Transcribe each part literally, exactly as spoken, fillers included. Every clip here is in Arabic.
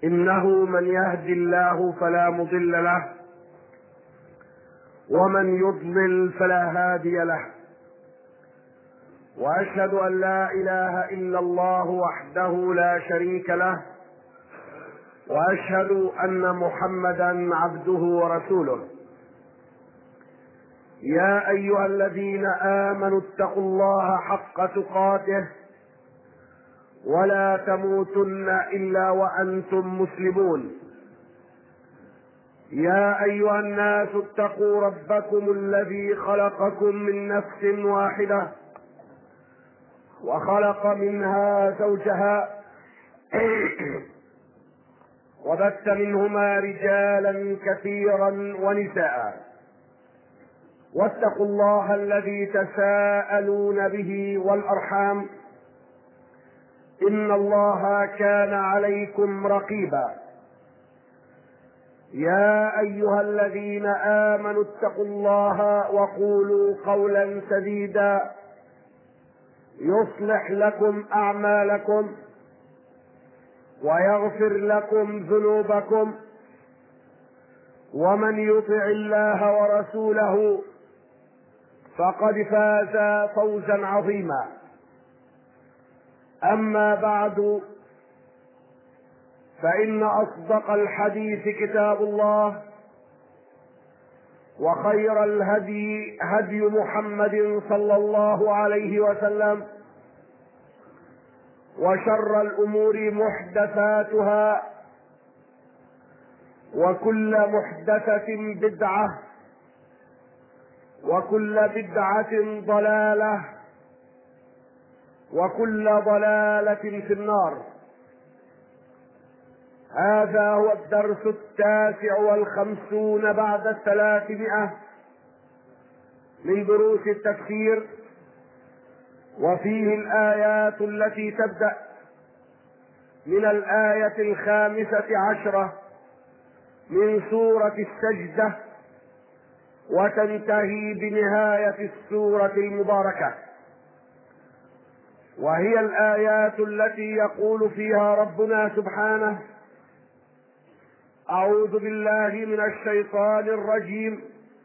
إنه من يهد الله فلا مضل له ومن يضلل فلا هادي له، وأشهد أن لا إله إلا الله وحده لا شريك له، وأشهد أن محمدا عبده ورسوله. يا أيها الذين آمنوا اتقوا الله حق تقاته ولا تموتن إلا وأنتم مسلمون. يا أيها الناس اتقوا ربكم الذي خلقكم من نفس واحدة وخلق منها زوجها وبث منهما رجالا كثيرا ونساء، واتقوا الله الذي تساءلون به والأرحام إن الله كان عليكم رقيبا. يا أيها الذين آمنوا اتقوا الله وقولوا قولا سديدا يصلح لكم أعمالكم ويغفر لكم ذنوبكم، ومن يطع الله ورسوله فقد فاز فوزا عظيما. أما بعد، فإن أصدق الحديث كتاب الله، وخير الهدي هدي محمد صلى الله عليه وسلم، وشر الأمور محدثاتها، وكل محدثة بدعة، وكل بدعة ضلالة، وكل ضلالة في النار. هذا هو الدرس التاسع والخمسون بعد الثلاثمائة من دروس التفسير، وفيه الآيات التي تبدأ من الآية الخامسة عشرة من سورة السجدة وتنتهي بنهاية السورة المباركة، وهي الآيات التي يقول فيها ربنا سبحانه: أعوذ بالله من الشيطان الرجيم،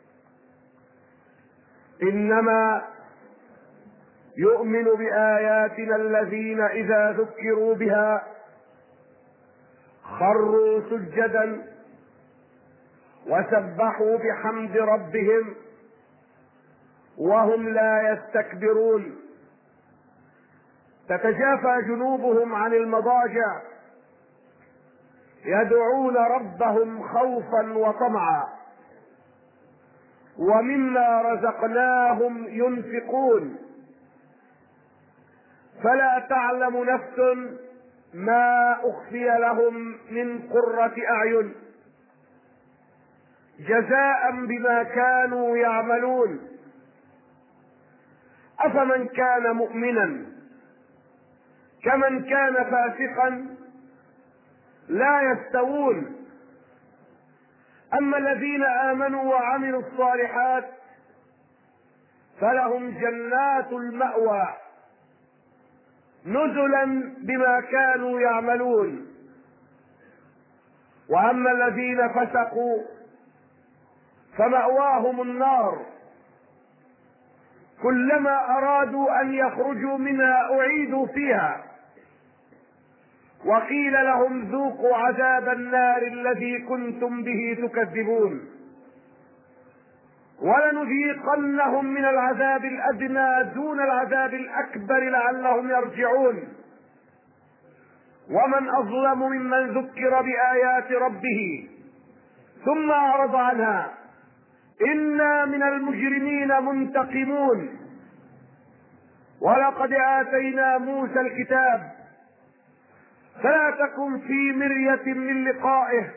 إنما يؤمن بآياتنا الذين إذا ذكروا بها خروا سجدا وسبحوا بحمد ربهم وهم لا يستكبرون. تتجافى جنوبهم عن المضاجع يدعون ربهم خوفا وطمعا ومما رزقناهم ينفقون. فلا تعلم نفس ما أخفي لهم من قرة أعين جزاء بما كانوا يعملون. أفمن كان مؤمنا كمن كان فاسقا لا يستوون. أما الذين آمنوا وعملوا الصالحات فلهم جنات المأوى نزلا بما كانوا يعملون. وأما الذين فسقوا فمأواهم النار كلما أرادوا أن يخرجوا منها أعيدوا فيها وقيل لهم ذوقوا عذاب النار الذي كنتم به تكذبون. ولنذيقنهم من العذاب الأدنى دون العذاب الأكبر لعلهم يرجعون. ومن أظلم ممن ذكر بآيات ربه ثم أعرض عنها إنا من المجرمين منتقمون. ولقد آتينا موسى الكتاب فلا تكن في مرية من لقائه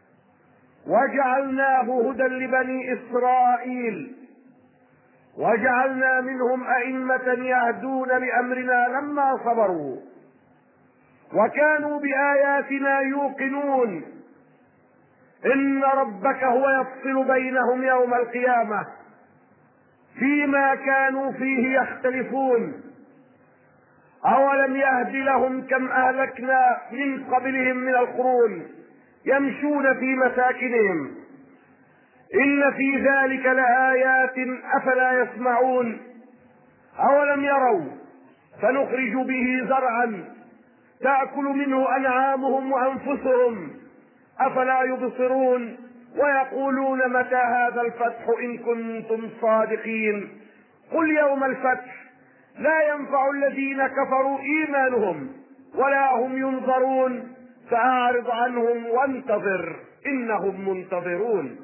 وجعلناه هدى لبني إسرائيل وجعلنا منهم أئمة يهدون بأمرنا لما صبروا وكانوا بآياتنا يوقنون. إن ربك هو يفصل بينهم يوم القيامة فيما كانوا فيه يختلفون. أولم يهد لهم كم أهلكنا من قبلهم من القرون يمشون في مساكنهم إن في ذلك لآيات أفلا يسمعون أولم يروا فنخرج به زرعا تأكل منه أنعامهم وأنفسهم أفلا يبصرون ويقولون متى هذا الفتح إن كنتم صادقين قل يوم الفتح لا ينفع الذين كفروا إيمانهم ولا هم ينظرون فأعرض عنهم وانتظر إنهم منتظرون.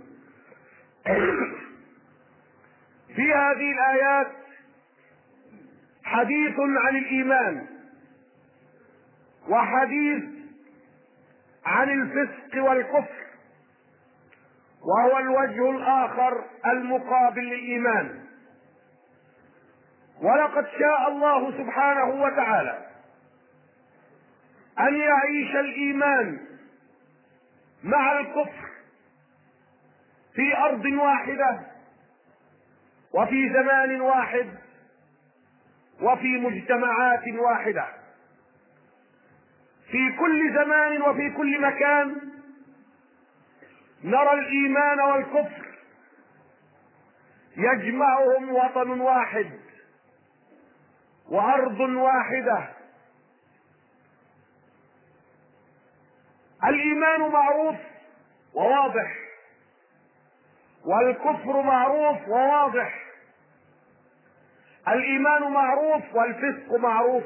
في هذه الآيات حديث عن الإيمان وحديث عن الفسق والكفر، وهو الوجه الآخر المقابل للإيمان. ولقد شاء الله سبحانه وتعالى أن يعيش الإيمان مع الكفر في أرض واحدة وفي زمان واحد وفي مجتمعات واحدة. في كل زمان وفي كل مكان نرى الإيمان والكفر يجمعهم وطن واحد وأرض واحدة. الإيمان معروف وواضح، والكفر معروف وواضح. الإيمان معروف والفسق معروف،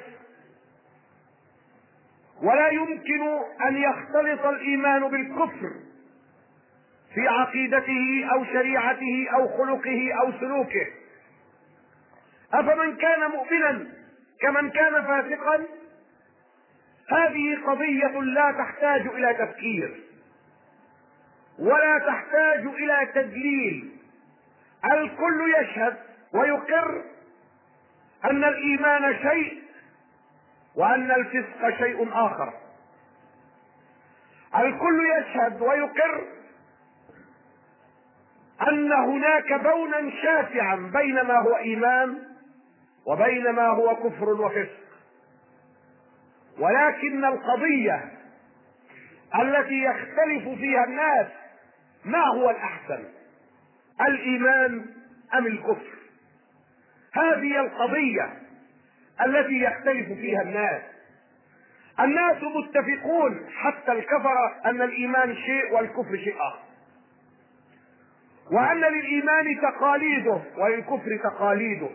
ولا يمكن أن يختلط الإيمان بالكفر في عقيدته أو شريعته أو خلقه أو سلوكه. أفمن كان مؤمنا كمن كان فاسقا؟ هذه قضية لا تحتاج إلى تفكير ولا تحتاج إلى تدليل. الكل يشهد ويقر أن الإيمان شيء وأن الفسق شيء آخر. الكل يشهد ويقر أن هناك بونا شاسعا بين ما هو إيمان وبين ما هو كفر وفسق، ولكن القضية التي يختلف فيها الناس ما هو الأحسن، الإيمان أم الكفر؟ هذه القضية التي يختلف فيها الناس. الناس متفقون حتى الكفرة أن الإيمان شيء والكفر شيء آخر، وأن للإيمان تقاليده وللكفر تقاليده،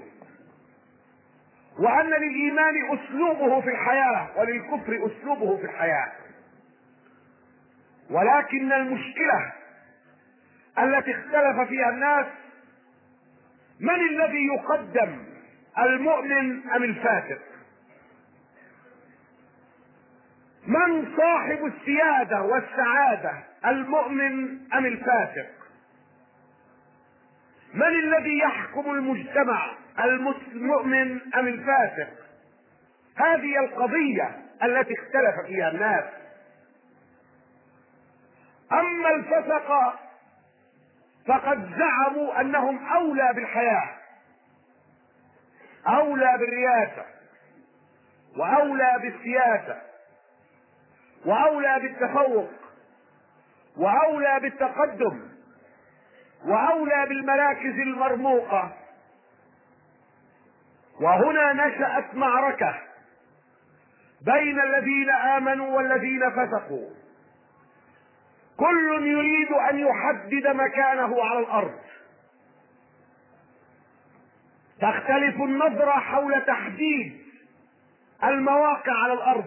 وأن للإيمان أسلوبه في الحياة وللكفر أسلوبه في الحياة. ولكن المشكلة التي اختلف فيها الناس من الذي يقدم، المؤمن أم الفاسق؟ من صاحب السيادة والسعادة، المؤمن أم الفاسق؟ من الذي يحكم المجتمع، المؤمن أم الفاسق؟ هذه القضية التي اختلف فيها الناس. أما الفسق فقد زعموا أنهم أولى بالحياة، أولى بالرياسة، وأولى بالسياسة، وأولى بالتفوق، وأولى بالتقدم، وأولى بالمراكز المرموقة. وهنا نشأت معركة بين الذين آمنوا والذين فسقوا، كل يريد أن يحدد مكانه على الأرض. تختلف النظرة حول تحديد المواقع على الأرض،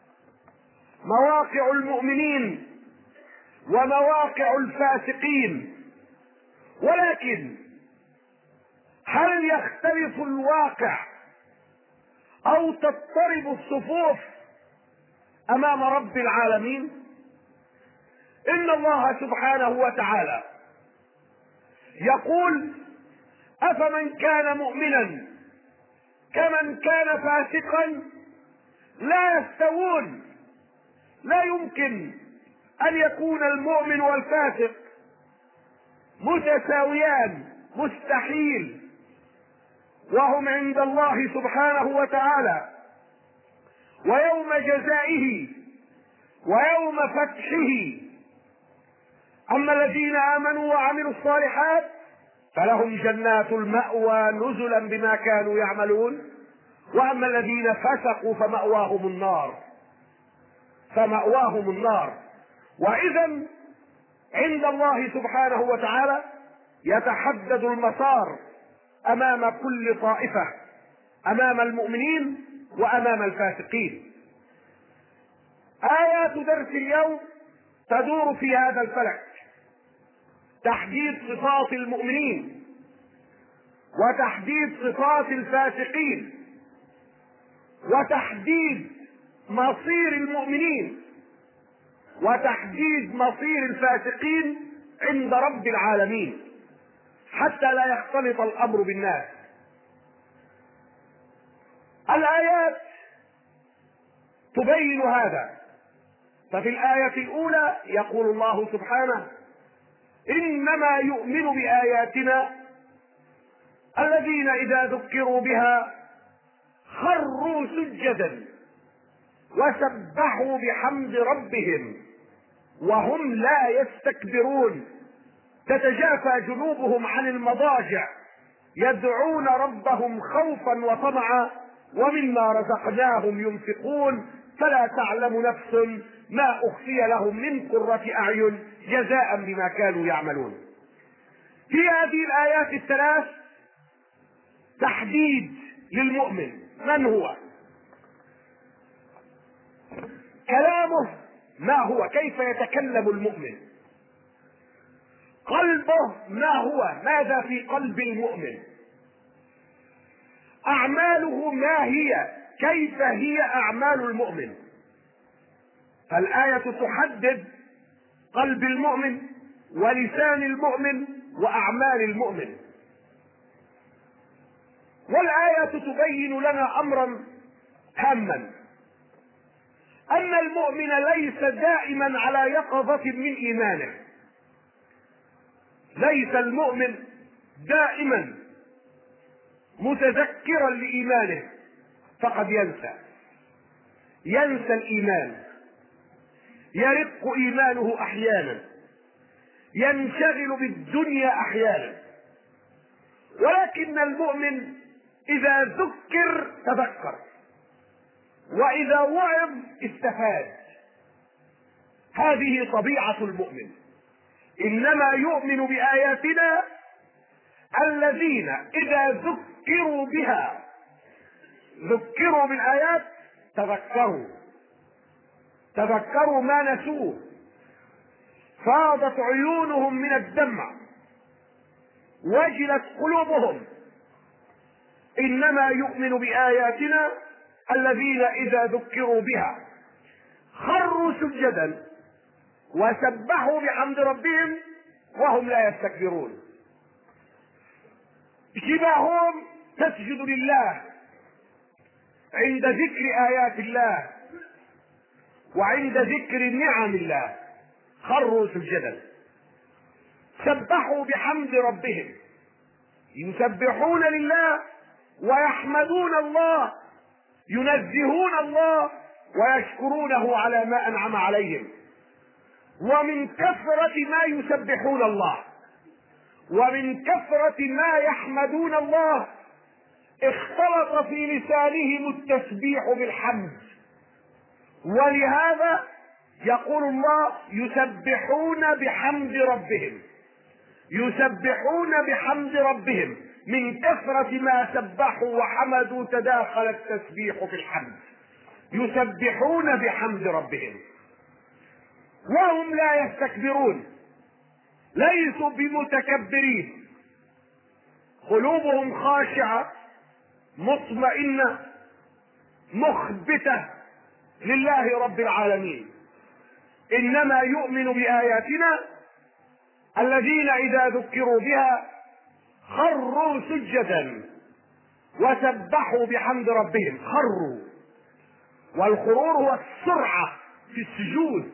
مواقع المؤمنين ومواقع الفاسقين. ولكن هل يختلف الواقع أو تضطرب الصفوف أمام رب العالمين؟ إن الله سبحانه وتعالى يقول: أفمن كان مؤمنا كمن كان فاسقا لا يستوون. لا يمكن أن يكون المؤمن والفاسق متساويان، مستحيل. وهم عند الله سبحانه وتعالى ويوم جزائه ويوم فتحه. أما الذين آمنوا وعملوا الصالحات فلهم جنات المأوى نزلا بما كانوا يعملون، وأما الذين فسقوا فمأواهم النار فمأواهم النار. وإذا عند الله سبحانه وتعالى يتحدد المسار أمام كل طائفة، أمام المؤمنين وأمام الفاسقين. آيات درس اليوم تدور في هذا الفلك: تحديد صفات المؤمنين، وتحديد صفات الفاسقين، وتحديد مصير المؤمنين، وتحديد مصير الفاسقين عند رب العالمين، حتى لا يختلط الأمر بالناس. الآيات تبين هذا. ففي الآية الأولى يقول الله سبحانه: إنما يؤمن بآياتنا الذين إذا ذكروا بها خروا سجدا وسبحوا بحمد ربهم وهم لا يستكبرون، تتجافى جنوبهم عن المضاجع يدعون ربهم خوفا وطمعا ومما رزقناهم ينفقون فلا تعلم نفس ما أخفي لهم من قرة أعين جزاء بما كانوا يعملون. في هذه الآيات الثلاث تحديد للمؤمن من هو، كلامه ما هو، كيف يتكلم المؤمن، قلبه ما هو، ماذا في قلب المؤمن، أعماله ما هي، كيف هي أعمال المؤمن. فالآية تحدد قلب المؤمن ولسان المؤمن وأعمال المؤمن. والآية تبين لنا أمرا هاما: أن المؤمن ليس دائما على يقظة من إيمانه، ليس المؤمن دائما متذكرا لإيمانه، فقد ينسى ينسى الإيمان، يرق إيمانه أحيانا، ينشغل بالدنيا أحيانا. ولكن المؤمن إذا ذكر تذكر، وإذا وعظ استفاد. هذه طبيعة المؤمن. إنما يؤمن بآياتنا الذين إذا ذكروا بها ذكروا بالآيات تذكروا تذكروا ما نسوه، فاضت عيونهم من الدمع، وجلت قلوبهم. إنما يؤمن بآياتنا الذين إذا ذكروا بها خروا سجدا وسبحوا بحمد ربهم وهم لا يستكبرون. جباههم تسجد لله عند ذكر آيات الله وعند ذكر نعم الله، خروا سجدا. سبحوا بحمد ربهم، يسبحون لله ويحمدون الله، ينزهون الله ويشكرونه على ما أنعم عليهم. ومن كثرة ما يسبحون الله ومن كثرة ما يحمدون الله اختلط في لسانهم التسبيح بالحمد، ولهذا يقول الله: يسبحون بحمد ربهم يسبحون بحمد ربهم. من كثرة ما سبحوا وحمدوا تداخل التسبيح في الحمد. يسبحون بحمد ربهم وهم لا يستكبرون، ليسوا بمتكبرين، قلوبهم خاشعة مطمئنة مخبتة لله رب العالمين. إنما يؤمن بآياتنا الذين إذا ذكروا بها خروا سجدا وسبحوا بحمد ربهم. خروا، والخرور هو السرعة في السجود،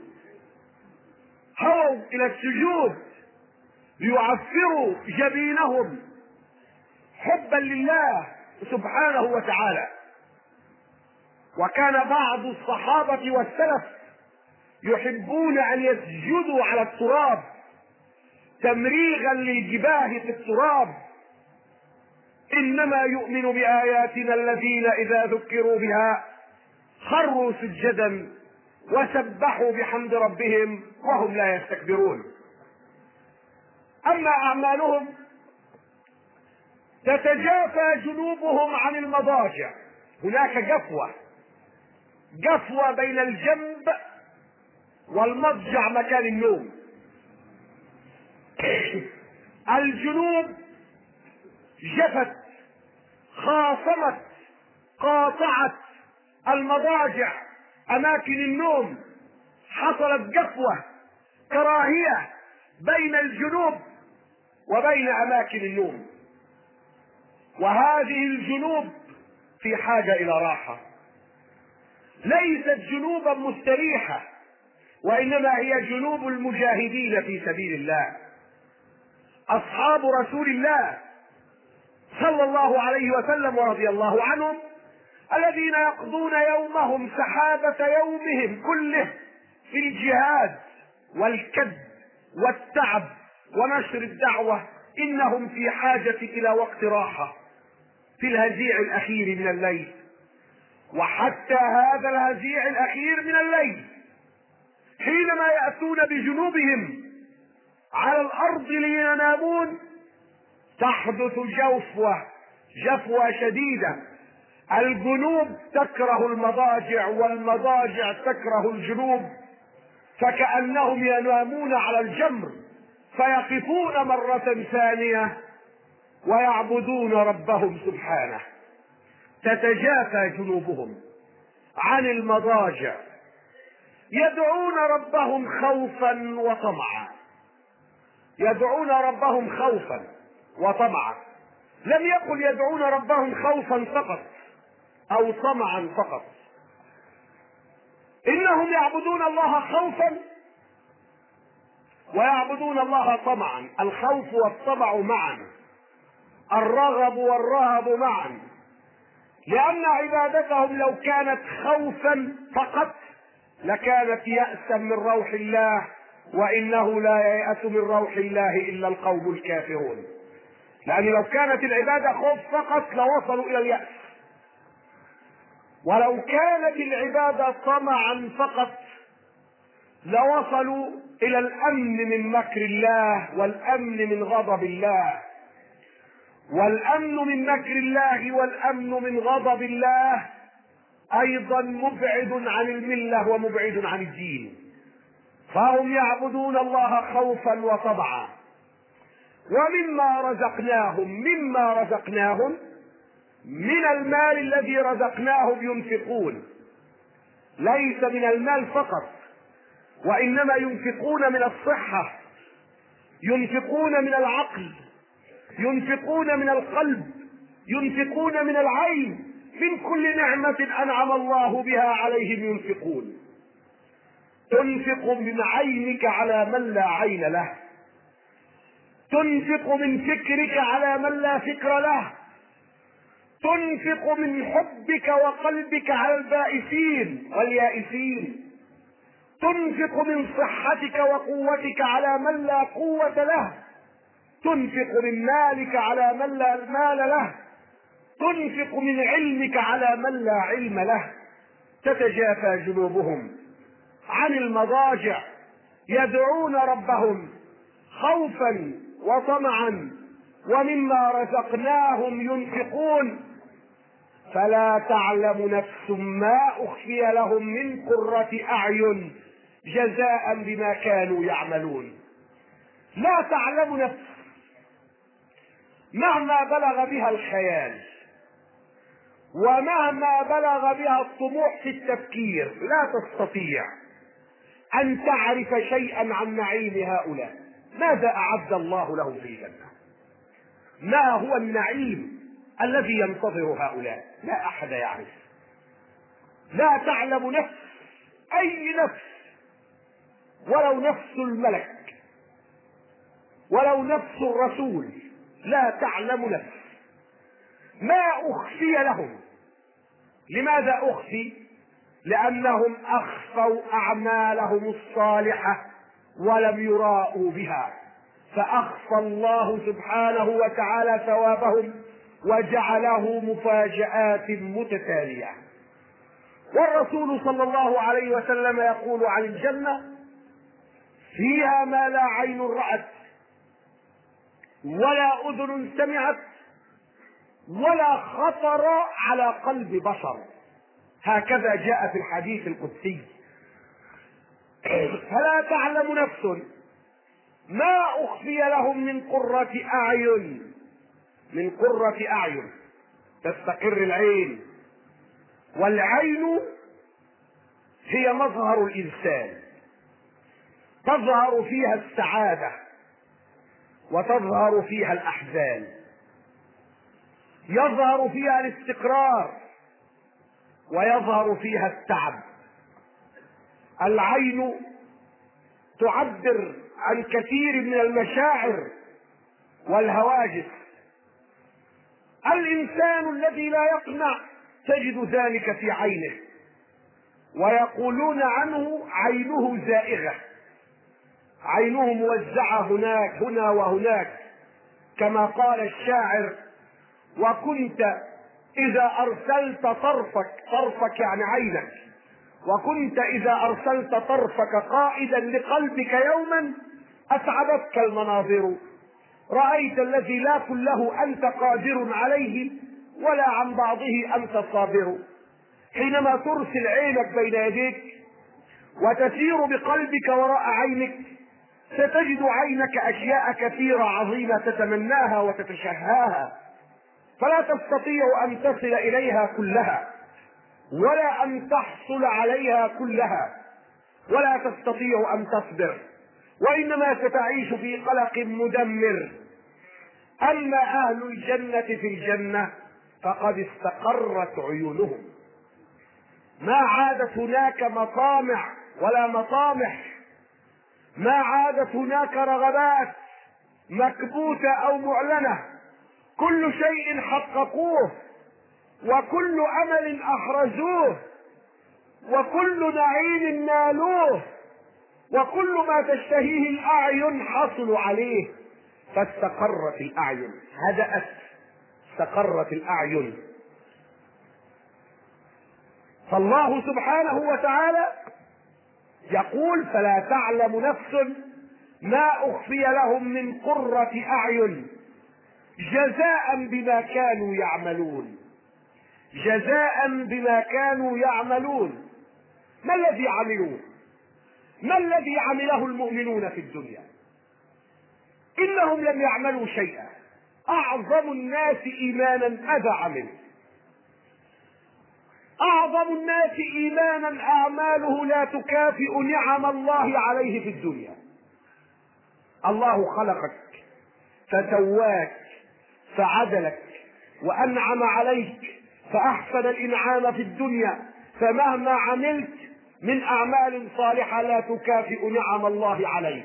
هووا إلى السجود ليعفروا جبينهم حبا لله سبحانه وتعالى. وكان بعض الصحابة والسلف يحبون أن يسجدوا على التراب تمريغا للجباه في التراب. إنما يؤمن بآياتنا الذين إذا ذكروا بها خروا سجدا وسبحوا بحمد ربهم وهم لا يستكبرون. أما أعمالهم تتجافى جنوبهم عن المضاجع. هناك جفوة جفوة بين الجنب والمضجع مكان النوم. الجنوب جفت، خاصمت، قاطعت المضاجع أماكن النوم. حصلت جفوة، كراهية بين الجنوب وبين أماكن النوم. وهذه الجنوب في حاجة إلى راحة، ليست جنوبا مستريحة، وإنما هي جنوب المجاهدين في سبيل الله، أصحاب رسول الله صلى الله عليه وسلم ورضي الله عنهم، الذين يقضون يومهم سحابة يومهم كله في الجهاد والكد والتعب ونشر الدعوة. إنهم في حاجة إلى وقت راحة في الهزيع الأخير من الليل. وحتى هذا الهزيع الأخير من الليل حينما يأتون بجنوبهم على الأرض لينامون تحدث جفوة جفوة شديدة. الجنوب تكره المضاجع والمضاجع تكره الجنوب، فكأنهم ينامون على الجمر فيقفون مرة ثانية ويعبدون ربهم سبحانه. تتجافى جنوبهم عن المضاجع يدعون ربهم خوفا وطمعا. يدعون ربهم خوفا وطمعا، لم يقل يدعون ربهم خوفا فقط او طمعا فقط، انهم يعبدون الله خوفا ويعبدون الله طمعا. الخوف والطمع معا، الرغب والرهب معا، لان عبادتهم لو كانت خوفا فقط لكانت يأسا من روح الله، وانه لا ييأس من روح الله الا القوم الكافرون. لان لو كانت العبادة خوف فقط لوصلوا الى اليأس، ولو كانت العبادة طمعا فقط لوصلوا الى الامن من مكر الله والامن من غضب الله. والامن من مكر الله والامن من غضب الله ايضا مبعد عن الملة ومبعد عن الدين. فهم يعبدون الله خوفا وطمعا. ومما رزقناهم مما رزقناهم من المال الذي رزقناهم ينفقون. ليس من المال فقط، وانما ينفقون من الصحة، ينفقون من العقل، ينفقون من القلب، ينفقون من العين، من كل نعمة انعم الله بها عليهم ينفقون. تنفق من عينك على من لا عين له، تنفق من فكرك على من لا فكر له، تنفق من حبك وقلبك على البائسين واليائسين، تنفق من صحتك وقوتك على من لا قوة له، تنفق من مالك على من لا مال له، تنفق من علمك على من لا علم له. تتجافى جنوبهم عن المضاجع يدعون ربهم خوفا وطمعا ومما رزقناهم ينفقون. فلا تعلم نفس ما أخفي لهم من قرة أعين جزاء بما كانوا يعملون. لا تعلم نفس مهما بلغ بها الخيال ومهما بلغ بها الطموح في التفكير لا تستطيع أن تعرف شيئا عن نعيم هؤلاء. ماذا أعد الله لهم في الجنة؟ ما هو النعيم الذي ينتظر هؤلاء؟ لا أحد يعرف. لا تعلم نفس، أي نفس، ولو نفس الملك ولو نفس الرسول، لا تعلم نفس ما أخفي لهم. لماذا أخفي؟ لأنهم أخفوا أعمالهم الصالحة ولم يراءوا بها، فأخفى الله سبحانه وتعالى ثوابهم وجعله مفاجآت متتالية. والرسول صلى الله عليه وسلم يقول عن الجنة: فيها ما لا عين رأت ولا أذن سمعت ولا خطر على قلب بشر. هكذا جاء في الحديث القدسي. فلا تعلم نفس ما أخفي لهم من قرة أعين، من قرة أعين تستقر العين، والعين هي مظهر الإنسان، تظهر فيها السعادة وتظهر فيها الأحزان، يظهر فيها الاستقرار ويظهر فيها التعب. العين تعبر عن كثير من المشاعر والهواجس. الإنسان الذي لا يقنع تجد ذلك في عينه، ويقولون عنه عينه زائغة، عينه موزعة هناك هنا وهناك، كما قال الشاعر: وكنت إذا أرسلت طرفك، طرفك يعني عينك، وكنت إذا أرسلت طرفك قائدا لقلبك يوما أتعبتك المناظر، رأيت الذي لا كله أنت قادر عليه ولا عن بعضه أنت صابر. حينما ترسل عينك بين يديك وتسير بقلبك وراء عينك ستجد عينك أشياء كثيرة عظيمة تتمناها وتتشهاها، فلا تستطيع أن تصل إليها كلها ولا أن تحصل عليها كلها، ولا تستطيع أن تصبر، وإنما ستعيش في قلق مدمر. أما أهل الجنة في الجنة فقد استقرت عيونهم، ما عادت هناك مطامع ولا مطامح، ما عادت هناك رغبات مكبوتة أو معلنة، كل شيء حققوه وكل أمل أحرزوه وكل نعيم نالوه وكل ما تشتهيه الأعين حصلوا عليه، فاستقرت الأعين، هدأت، استقرت الأعين. فالله سبحانه وتعالى يقول: فلا تعلم نفس ما أخفي لهم من قرة أعين جزاء بما كانوا يعملون، جزاء بما كانوا يعملون. ما الذي عملوه؟ ما الذي عمله المؤمنون في الدنيا؟ إنهم لم يعملوا شيئا. أعظم الناس إيمانا ماذا عملوا؟ أعظم الناس إيمانا أعماله لا تكافئ نعم الله عليه في الدنيا. الله خلقك فسواك فعدلك وأنعم عليك فأحسن الإنعام في الدنيا، فمهما عملت من أعمال صالحة لا تكافئ نعم الله عليك.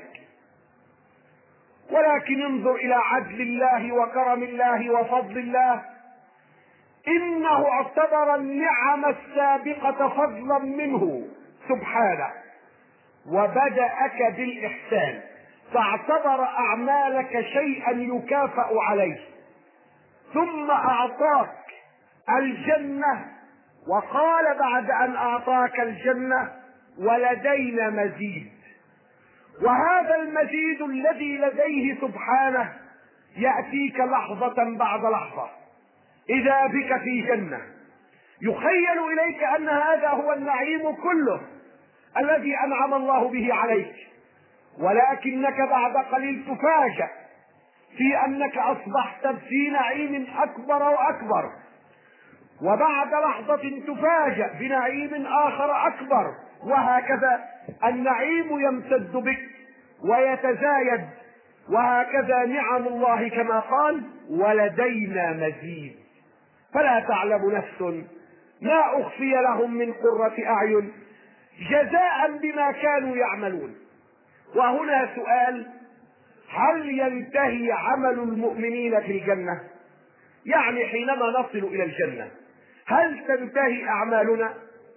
ولكن انظر إلى عدل الله وكرم الله وفضل الله، إنه اعتبر النعم السابقة فضلا منه سبحانه وبدأك بالإحسان، فاعتبر أعمالك شيئا يكافأ عليه، ثم أعطاك الجنة، وقال بعد أن أعطاك الجنة: ولدينا مزيد. وهذا المزيد الذي لديه سبحانه يأتيك لحظة بعد لحظة، إذا بك في جنة يخيل إليك أن هذا هو النعيم كله الذي أنعم الله به عليك، ولكنك بعد قليل تفاجأ في أنك أصبحت في نعيم أكبر وأكبر، وبعد لحظة تفاجأ بنعيم آخر أكبر، وهكذا النعيم يمتد بك ويتزايد، وهكذا نعم الله كما قال: ولدينا مزيد. فلا تعلم نفس ما أخفي لهم من قرة أعين جزاء بما كانوا يعملون. وهنا سؤال: هل ينتهي عمل المؤمنين في الجنة؟ يعني حينما نصل إلى الجنة هل تنتهي أعمالنا؟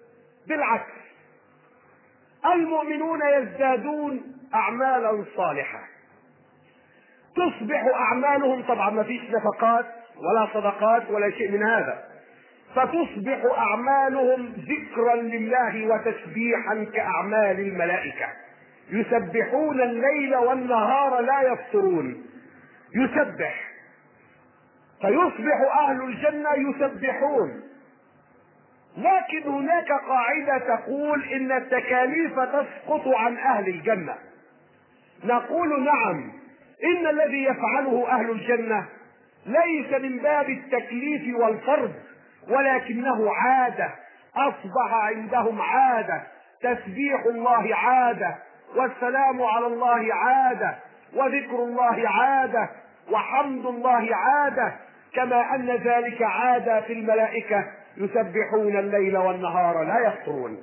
بالعكس، المؤمنون يزدادون أعمالا صالحة، تصبح أعمالهم، طبعا ما فيش نفقات ولا صدقات ولا شيء من هذا، فتصبح أعمالهم ذكرا لله وتسبيحا كأعمال الملائكة، يسبحون الليل والنهار لا يفطرون، يسبح، فيصبح أهل الجنة يسبحون. لكن هناك قاعدة تقول إن التكاليف تسقط عن أهل الجنة. نقول نعم، إن الذي يفعله أهل الجنة ليس من باب التكليف والفرض، ولكنه عادة، أصبح عندهم عادة، تسبيح الله عادة، والسلام على الله عادة، وذكر الله عادة، وحمد الله عادة، كما أن ذلك عادة في الملائكة يسبحون الليل والنهار لا يفطرون.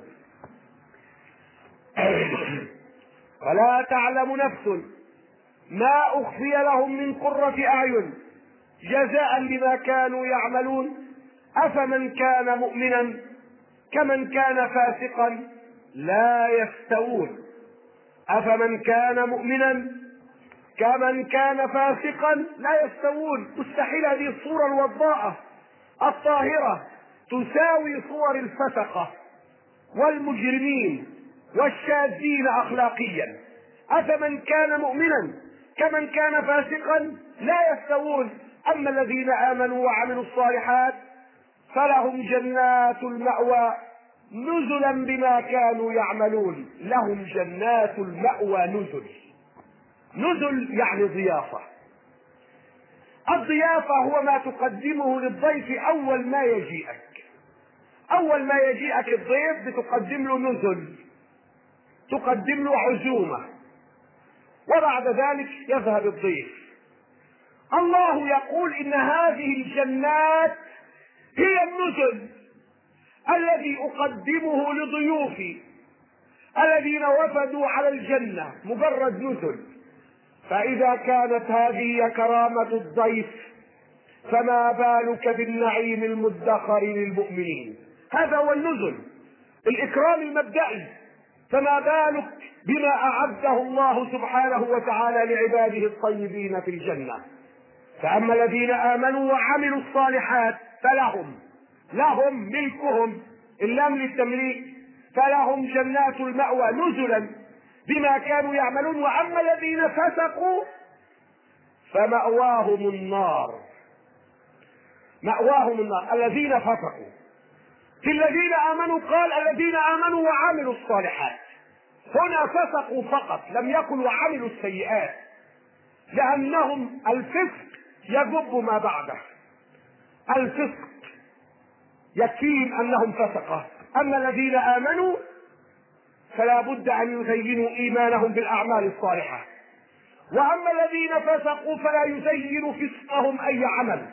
ولا تعلم نفس ما أخفي لهم من قرة أعين جزاء بما كانوا يعملون أفمن كان مؤمنا كمن كان فاسقا لا يستوون. أفمن كان مؤمنا كمن كان فاسقا لا يستوون. مستحيل هذه الصورة الوضاءة الطاهرة تساوي صور الفسقة والمجرمين والشاذين أخلاقيا. أفمن كان مؤمنا كمن كان فاسقا لا يستوون. أما الذين آمنوا وعملوا الصالحات فلهم جنات المأوى نزلا بما كانوا يعملون. لهم جنات المأوى نزل. نزل يعني ضيافة. الضيافة هو ما تقدمه للضيف أول ما يجيئك. أول ما يجيئك الضيف بتقدم له نزل، تقدم له عزومة، وبعد ذلك يذهب الضيف. الله يقول إن هذه الجنات هي النزل الذي أقدمه لضيوفي الذين وفدوا على الجنة، مجرد نزل. فإذا كانت هذه كرامة الضيف فما بالك بالنعيم المدخر للمؤمنين. هذا هو النزل، الإكرام المبدئي. فما بالك بما أعده الله سبحانه وتعالى لعباده الطيبين في الجنة. فأما الذين آمنوا وعملوا الصالحات فلهم لهم ملكهم، اللام للتمليك، فلهم جنات المأوى نزلا بما كانوا يعملون. وأما الذين فسقوا فمأواهم النار. مأواهم النار الذين فسقوا. في الذين آمنوا قال الذين آمنوا وعملوا الصالحات، هنا فسقوا فقط، لم يكن وعملوا السيئات، لأنهم الفسق يجب ما بعده. الفسق يكفيهم أنهم فسقة. أما الذين آمنوا فلا بد أن يزينوا إيمانهم بالأعمال الصالحة. وأما الذين فسقوا فلا يزين فسقهم أي عمل،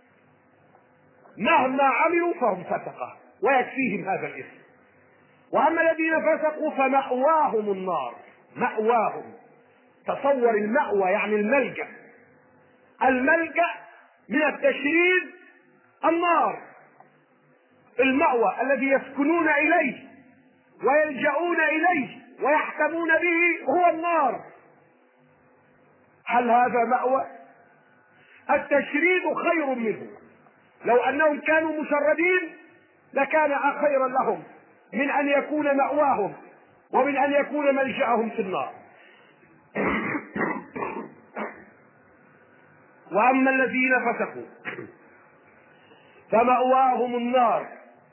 مهما عملوا فهم فسقة ويكفيهم هذا الاسم. وأما الذين فسقوا فمأواهم النار. مأواهم، تصور المأوى يعني الملجأ. الملجأ من التشريد النار. المأوى الذي يسكنون إليه ويلجؤون إليه ويحكمون به هو النار. هل هذا مأوى؟ التشريد خير منه. لو أنهم كانوا مشردين لكان خيرا لهم من أن يكون مأواهم ومن أن يكون ملجأهم في النار. وأما الذين فسقوا فمأواهم النار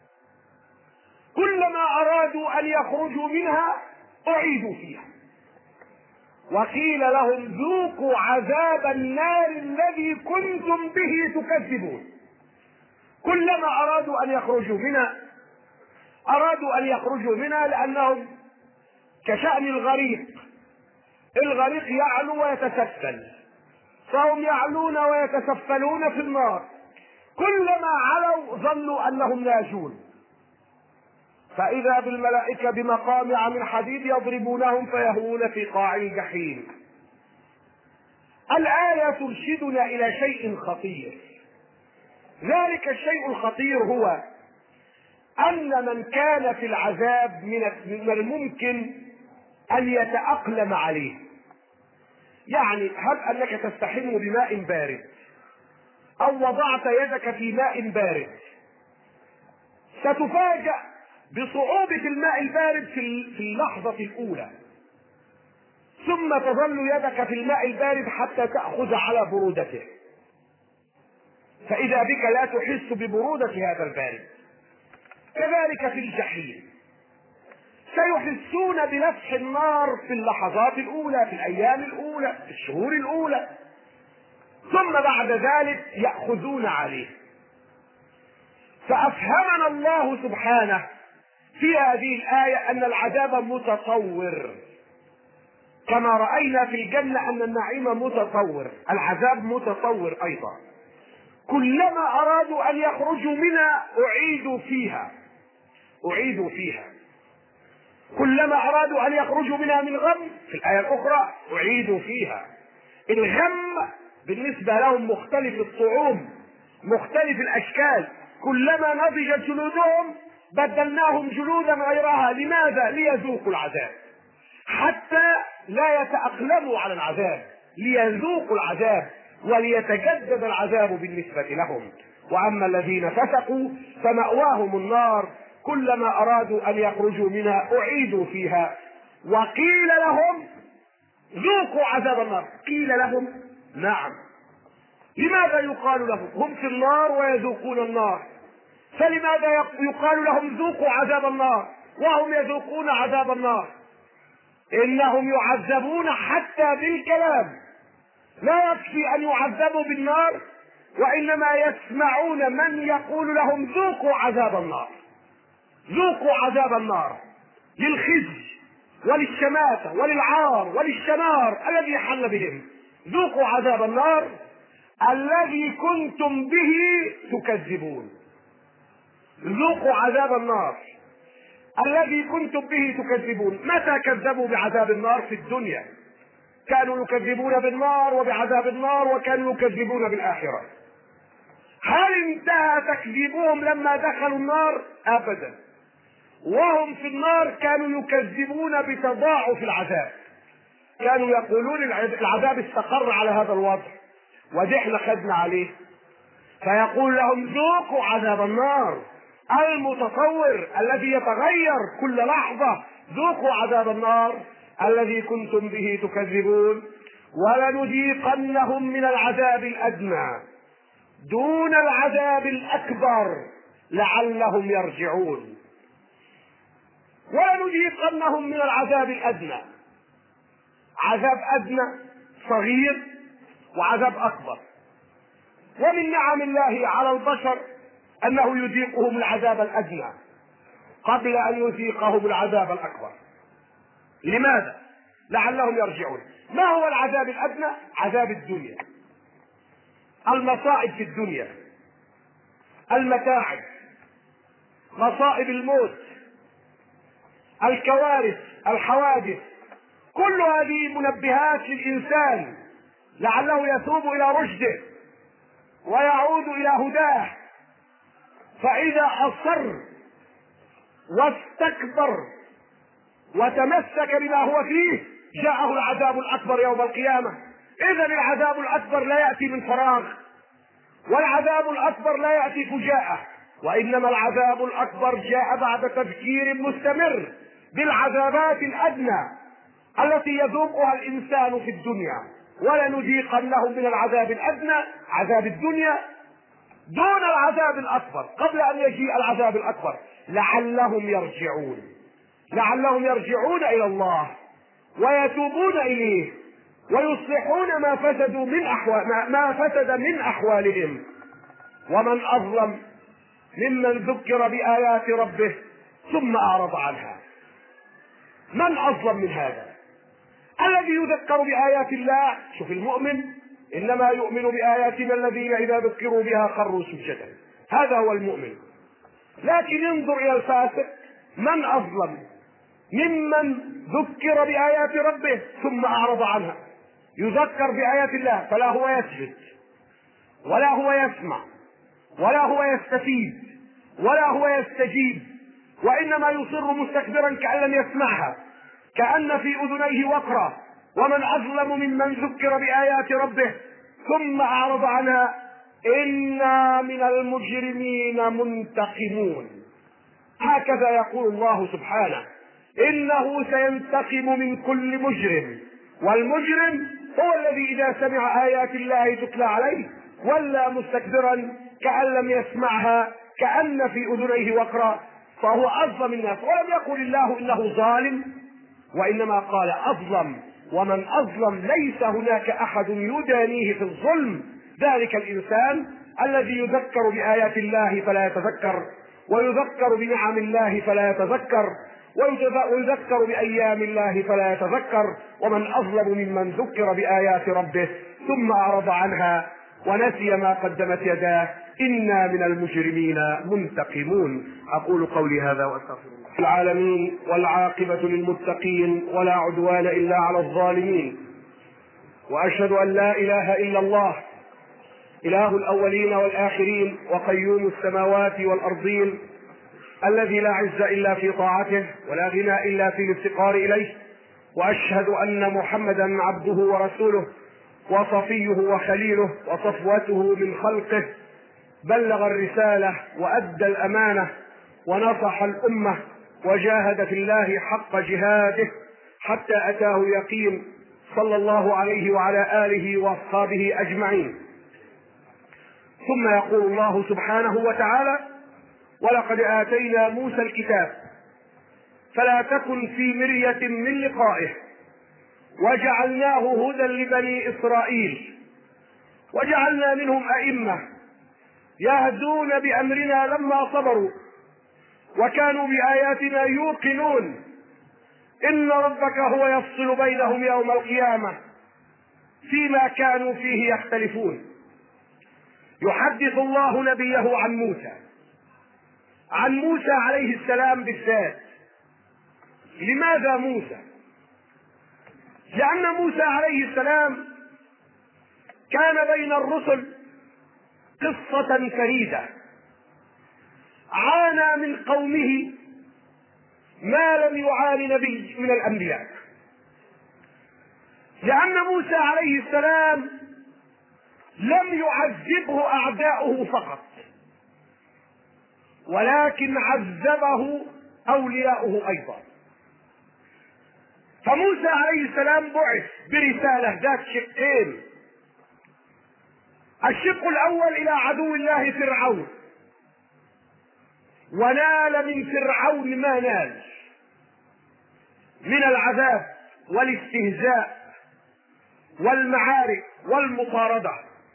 كلما أرادوا أن يخرجوا منها أعيدوا فيها وقيل لهم ذوقوا عذاب النار الذي كنتم به تكذبون. كلما أرادوا أن يخرجوا منها أرادوا أن يخرجوا منها لأنهم كشأن الغريق. الغريق يعلو ويتسفل، فهم يعلون ويتسفلون في النار. كلما علوا ظنوا أنهم ناجون، فإذا بالملائكة بمقامع من حديد يضربونهم فيهوون في قاع الجحيم. الآية ترشدنا إلى شيء خطير. ذلك الشيء الخطير هو أن من كان في العذاب من الممكن أن يتأقلم عليه. يعني هب أنك تستحم بماء بارد أو وضعت يدك في ماء بارد، ستفاجأ بصعوبة الماء البارد في اللحظة الأولى، ثم تظل يدك في الماء البارد حتى تأخذ على برودته، فإذا بك لا تحس ببرودة هذا البارد. كذلك في الجحيم سيحسون بنفح النار في اللحظات الأولى، في الأيام الأولى، في الشهور الأولى، ثم بعد ذلك يأخذون عليه. فأفهمنا الله سبحانه في هذه الآية أن العذاب متطور، كما رأينا في الجنة أن النعيم متطور، العذاب متطور أيضا. كلما أرادوا أن يخرجوا منها أعيدوا فيها أعيدوا فيها كلما أرادوا أن يخرجوا منها من غم، في الآية الأخرى أعيدوا فيها. الغم بالنسبة لهم مختلف الطعوم، مختلف الأشكال، كلما نضجت جلودهم بدلناهم جلودا غيرها. لماذا؟ ليذوقوا العذاب، حتى لا يتأقلموا على العذاب، ليذوقوا العذاب وليتجدد العذاب بالنسبة لهم. وأما الذين فسقوا فمأواهم النار، كلما أرادوا أن يخرجوا منها أعيدوا فيها وقيل لهم ذوقوا عذاب النار. قيل لهم، نعم. لماذا يقال لهم؟ هم في النار ويذوقون النار، فلماذا يقال لهم ذوقوا عذاب النار وهم يذوقون عذاب النار؟ إنهم يعذبون حتى بالكلام، لا يكفي أن يعذبوا بالنار، وإنما يسمعون من يقول لهم ذوقوا عذاب النار، ذوقوا عذاب النار، للخزي وللشماتة وللعار وللشنار الذي حل بهم. ذوقوا عذاب النار الذي كنتم به تكذبون. ذوقوا عذاب النار الذي كنتم به تكذبون. متى كذبوا بعذاب النار؟ في الدنيا كانوا يكذبون بالنار وبعذاب النار، وكانوا يكذبون بالآخرة. هل انتهى تكذيبهم لما دخلوا النار؟ أبدا. وهم في النار كانوا يكذبون بتضاعف العذاب، كانوا يقولون العذاب استقر على هذا الوضع ودي احنا خدنا عليه، فيقول لهم ذوقوا عذاب النار المتطور الذي يتغير كل لحظة، ذوقوا عذاب النار الذي كنتم به تكذبون، ولنذيقنهم من العذاب الأدنى دون العذاب الأكبر لعلهم يرجعون. ولنذيقنهم من العذاب الأدنى، عذاب أدنى صغير وعذاب أكبر. ومن نعم الله على البشر أنه يذيقهم العذاب الأدنى قبل أن يذيقهم العذاب الأكبر. لماذا؟ لعلهم يرجعون. ما هو العذاب الأدنى؟ عذاب الدنيا، المصائب في الدنيا، المتاعب، مصائب الموت، الكوارث، الحوادث، كل هذه منبهات للإنسان لعله يتوب إلى رشده ويعود إلى هداه. فإذا أصر واستكبر وتمسك بما هو فيه جاءه العذاب الأكبر يوم القيامة. إذن العذاب الأكبر لا يأتي من فراغ، والعذاب الأكبر لا يأتي فجاءة، وإنما العذاب الأكبر جاء بعد تفكير مستمر بالعذابات الأدنى التي يذوقها الإنسان في الدنيا. ولنذيقنهم من العذاب الأدنى، عذاب الدنيا، دون العذاب الأكبر، قبل أن يجيء العذاب الأكبر، لعلهم يرجعون، لعلهم يرجعون إلى الله ويتوبون إليه ويصلحون ما فسدوا من أحوال ما فسد من أحوالهم. ومن أظلم ممن ذكر بآيات ربه ثم أعرض عنها. من أظلم من هذا؟ الذي يذكر بآيات الله. شوف المؤمن إنما يؤمن بآياتنا الذين إذا ذكروا بها خروا سجدا، هذا هو المؤمن. لكن انظر إلى الفاسق، من أظلم ممن ذكر بآيات ربه ثم أعرض عنها. يذكر بآيات الله فلا هو يسجد ولا هو يسمع ولا هو يستفيد ولا هو يستجيب وإنما يصر مستكبرا كأن لم يسمعها، كأن في أذنيه وقرا. ومن أظلم ممن ذكر بآيات ربه ثم أعرض عنها إنا من المجرمين منتقمون. هكذا يقول الله سبحانه: إنه سينتقم من كل مجرم. والمجرم هو الذي إذا سمع آيات الله تتلى عليه ولى مستكبرا كأن لم يسمعها، كأن في أذنيه وقرا، فهو أظلم الناس. ولم يقل الله إنه ظالم، وإنما قال أظلم. ومن أظلم ليس هناك أحد يدانيه في الظلم، ذلك الإنسان الذي يذكر بآيات الله فلا يتذكر، ويذكر بنعم الله فلا يتذكر، ويذكر بأيام الله فلا يتذكر. ومن أظلم ممن ذكر بآيات ربه ثم أعرض عنها ونسي ما قدمت يداه إنا من المجرمين منتقمون. أقول قولي هذا وأستغفر الله العالمين، والعاقبة للمتقين ولا عدوان إلا على الظالمين. وأشهد أن لا إله إلا الله إله الأولين والآخرين وقيوم السماوات والأرضين، الذي لا عز إلا في طاعته ولا غنى إلا في الافتقار إليه. وأشهد أن محمدا عبده ورسوله وصفيه وخليله وصفوته من خلقه، بلغ الرسالة وأدى الأمانة ونصح الأمة وجاهد في الله حق جهاده حتى أتاه اليقين، صلى الله عليه وعلى آله وأصحابه أجمعين. ثم يقول الله سبحانه وتعالى: ولقد آتينا موسى الكتاب فلا تكن في مرية من لقائه وجعلناه هدى لبني إسرائيل وجعلنا منهم أئمة يهدون بأمرنا لما صبروا وكانوا بآياتنا يوقنون إن ربك هو يفصل بينهم يوم القيامة فيما كانوا فيه يختلفون. يحدث الله نبيه عن موسى عن موسى عليه السلام بالذات. لماذا موسى؟ لأن موسى عليه السلام كان بين الرسل قصة فريدة، عانى من قومه ما لم يعاني نبي من الأنبياء. لأن موسى عليه السلام لم يعذبه أعداؤه فقط، ولكن عذبه أولياؤه أيضا. فموسى عليه السلام بعث برسالة ذات شقين: الشق الأول إلى عدو الله فرعون، ونال من فرعون ما نال من العذاب والاستهزاء والمعارك والمطاردة.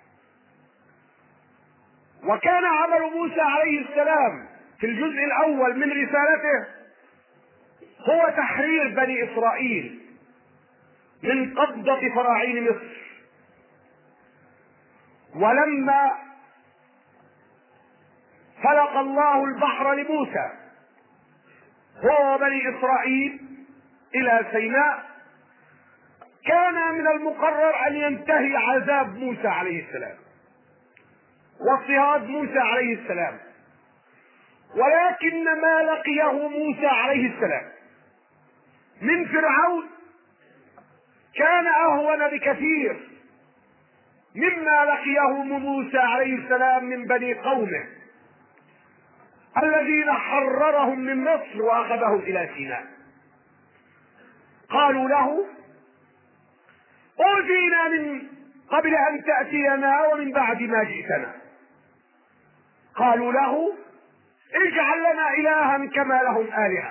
وكان عمل موسى عليه السلام في الجزء الأول من رسالته هو تحرير بني إسرائيل من قبضة فراعين مصر. ولما فلق الله البحر لموسى هو وبني إسرائيل إلى سيناء، كان من المقرر أن ينتهي عذاب موسى عليه السلام واضطهاد موسى عليه السلام. ولكن ما لقيه موسى عليه السلام من فرعون كان أهون بكثير مما لقيه موسى عليه السلام من بني قومه الذين حررهم من مصر وأخذهم إلى سيناء. قالوا له: أوذينا من قبل أن تأتينا ومن بعد ما جئتنا. قالوا له: اجعل لنا إلها كما لهم آلهة.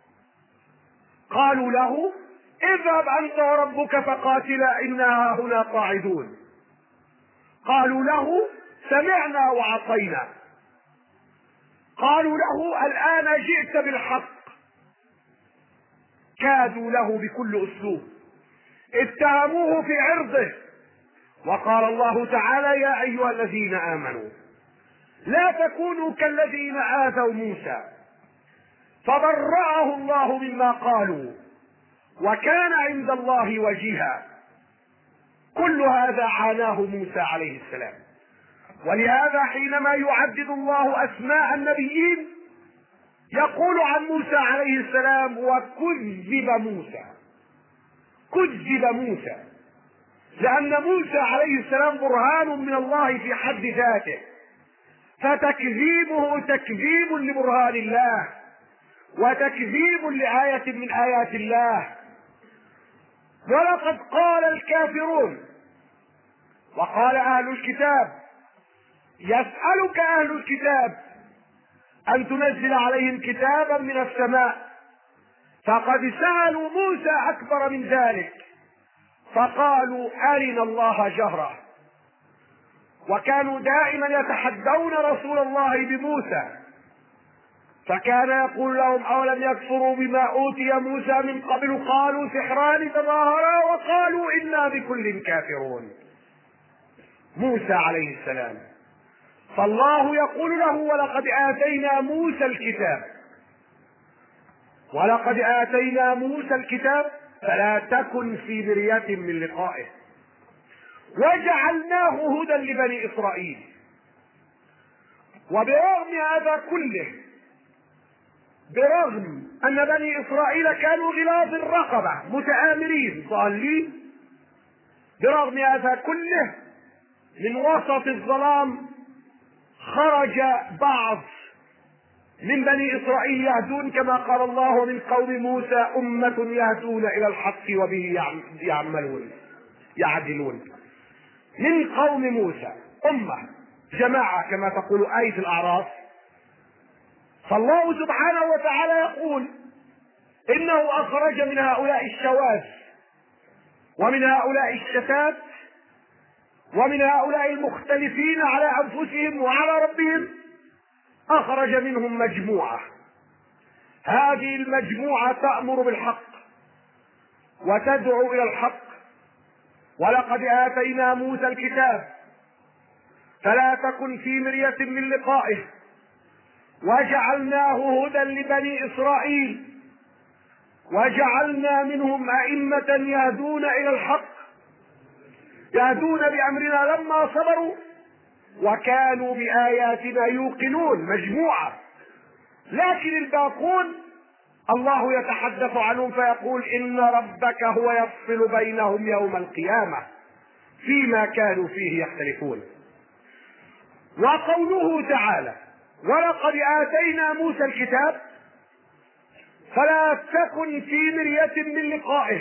قالوا له: اذهب أنت وربك فقاتلا إنا هنا قاعدون. قالوا له: سمعنا وعصينا. قالوا له: الآن جئت بالحق. كادوا له بكل أسلوب، اتهموه في عرضه. وقال الله تعالى: يا أيها الذين آمنوا لا تكونوا كالذين آذوا موسى فبرأه الله مما قالوا وكان عند الله وجيها. كل هذا عاناه موسى عليه السلام. ولهذا حينما يعدد الله أسماء النبيين يقول عن موسى عليه السلام: وكذب موسى. كذب موسى لأن موسى عليه السلام برهان من الله في حد ذاته، فتكذيبه تكذيب لبرهان الله وتكذيب لآية من آيات الله. ولقد قال الكافرون وقال أهل الكتاب: يسألك أهل الكتاب أن تنزل عليهم كتابا من السماء، فقد سألوا موسى أكبر من ذلك فقالوا أرنا الله جهرة. وكانوا دائما يتحدون رسول الله بموسى، فكان يقول لهم: أولم يكفروا بما أوتي موسى من قبل قالوا سحران تظاهرا وقالوا إنا بكل كافرون. موسى عليه السلام، فالله يقول له: ولقد آتينا موسى الكتاب ولقد آتينا موسى الكتاب فلا تكن في مرية من لقائه وجعلناه هدى لبني إسرائيل. وبرغم هذا كله، برغم أن بني إسرائيل كانوا غلاظ الرقبة متآمرين ضالين، برغم هذا كله من وسط الظلام خرج بعض من بني إسرائيل يهدون، كما قال الله: من قوم موسى أمة يهدون إلى الحق وبه يعملون يعدلون. من قوم موسى أمة، جماعة كما تقول آية الأعراف. فالله سبحانه وتعالى يقول إنه أخرج من هؤلاء الشواذ ومن هؤلاء الشتات ومن هؤلاء المختلفين على أنفسهم وعلى ربهم، أخرج منهم مجموعة. هذه المجموعة تأمر بالحق وتدعو إلى الحق. ولقد آتينا موسى الكتاب فلا تكن في مرية من لقائه وجعلناه هدى لبني إسرائيل وجعلنا منهم أئمة يهدون إلى الحق يهدون بأمرنا لما صبروا وكانوا بآياتنا يوقنون. مجموعة. لكن الباقون الله يتحدث عنهم فيقول: إن ربك هو يفصل بينهم يوم القيامة فيما كانوا فيه يختلفون. وقوله تعالى: ولقد آتينا موسى الكتاب فلا تكن في مرية من لقائه.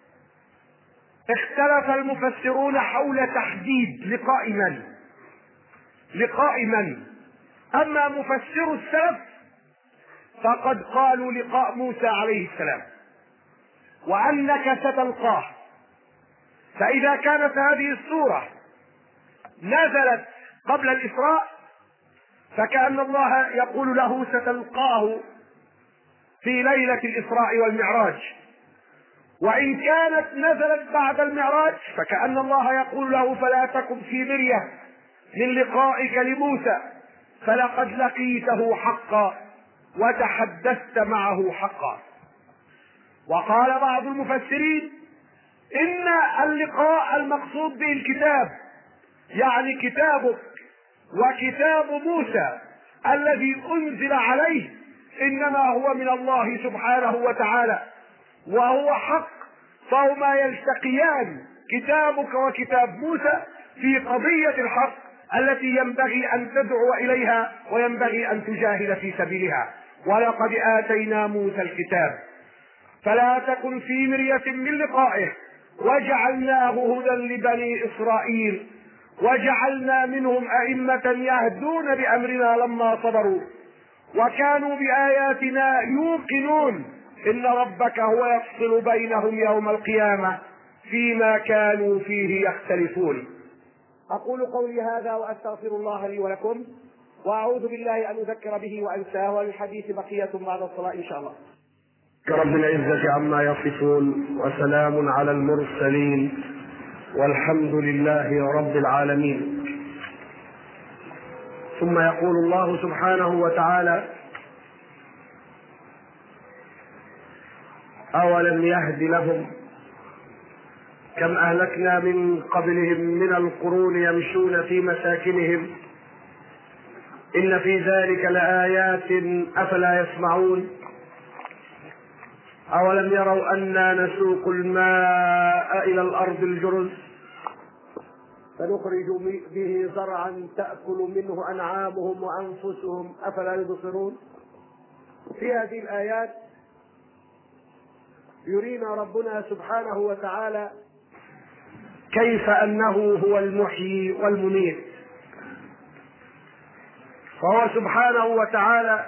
اختلف المفسرون حول تحديد لقاء من لقاء من أما مفسر السلف فقد قالوا لقاء موسى عليه السلام، وأنك ستلقاه. فإذا كانت هذه السورة نزلت قبل الإسراء فكأن الله يقول له: ستلقاه في ليلة الإسراء والمعراج. وإن كانت نزلت بعد المعراج فكأن الله يقول له: فلا تكن في مرية من لقائك لموسى فلقد لقيته حقا وتحدثت معه حقا. وقال بعض المفسرين إن اللقاء المقصود به الكتاب، يعني كتابك وكتاب موسى الذي أنزل عليه إنما هو من الله سبحانه وتعالى وهو حق، فهما يلتقيان كتابك وكتاب موسى في قضية الحق التي ينبغي أن تدعو إليها وينبغي أن تجاهد في سبيلها. ولقد آتينا موسى الكتاب فلا تكن في مرية من لقائه وجعلناه هدى لبني إسرائيل وجعلنا منهم أئمة يهدون بأمرنا لما صبروا وكانوا بآياتنا يوقنون. إن ربك هو يفصل بينهم يوم القيامة فيما كانوا فيه يختلفون. أقول قولي هذا وأستغفر الله لي ولكم، وأعوذ بالله أن أذكر به وأنساه، وللحديث بقية بعد الصلاة إن شاء الله. رب العزة عما يصفون وسلام على المرسلين والحمد لله رب العالمين. ثم يقول الله سبحانه وتعالى: أولم يهد لهم كم أهلكنا من قبلهم من القرون يمشون في مساكنهم إن في ذلك لآيات أفلا يسمعون أولم يروا أنا نسوق الماء إلى الأرض الجرز فنخرج به زرعا تأكل منه أنعامهم وأنفسهم أفلا يبصرون. في هذه الآيات يرينا ربنا سبحانه وتعالى كيف أنه هو المحيي والمميت، فهو سبحانه وتعالى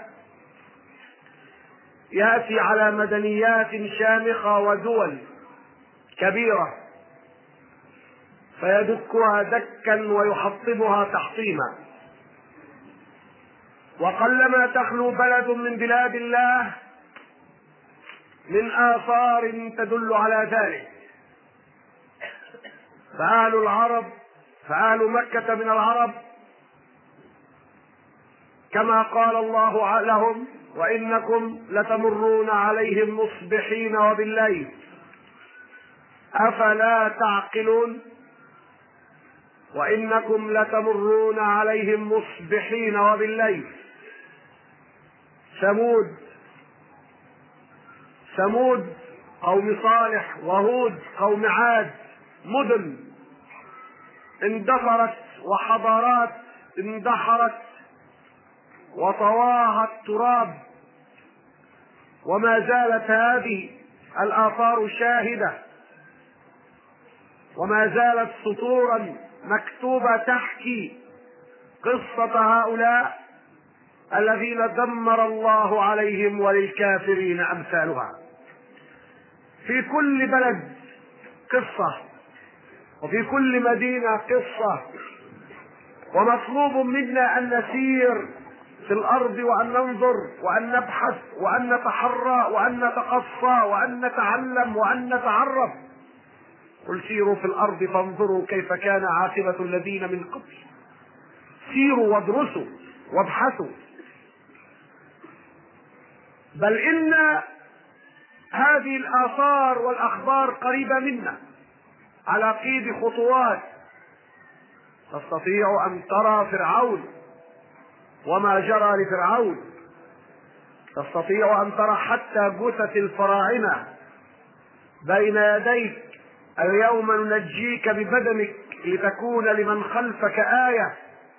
يأتي على مدنيات شامخة ودول كبيرة فيدكها دكا ويحطمها تحطيما، وقلما تخلو بلد من بلاد الله من آثار تدل على ذلك. فآل العرب فآل مكة من العرب كما قال الله لهم: وإنكم لتمرون عليهم مصبحين وبالليل أفلا تعقلون. وإنكم لتمرون عليهم مصبحين وبالليل. ثمود ثمود قوم صالح، وهود قوم عاد، مدن اندثرت وحضارات اندحرت وطواها التراب، وما زالت هذه الآثار شاهدة، وما زالت سطورا مكتوبة تحكي قصة هؤلاء الذين دمر الله عليهم وللكافرين أمثالها. في كل بلد قصة، وفي كل مدينة قصة، ومطلوب منا أن نسير في الأرض وأن ننظر وأن نبحث وأن نتحرى وأن نتقصى وأن نتعلم وأن نتعرف. قل سيروا في الأرض فانظروا كيف كان عاقبة الذين من قبل. سيروا وادرسوا وابحثوا. بل إن هذه الآثار والأخبار قريبة منا على قيد خطوات. تستطيع أن ترى فرعون وما جرى لفرعون، تستطيع أن ترى حتى جثث الفراعنة بين يديك. اليوم ننجيك ببدنك لتكون لمن خلفك آية.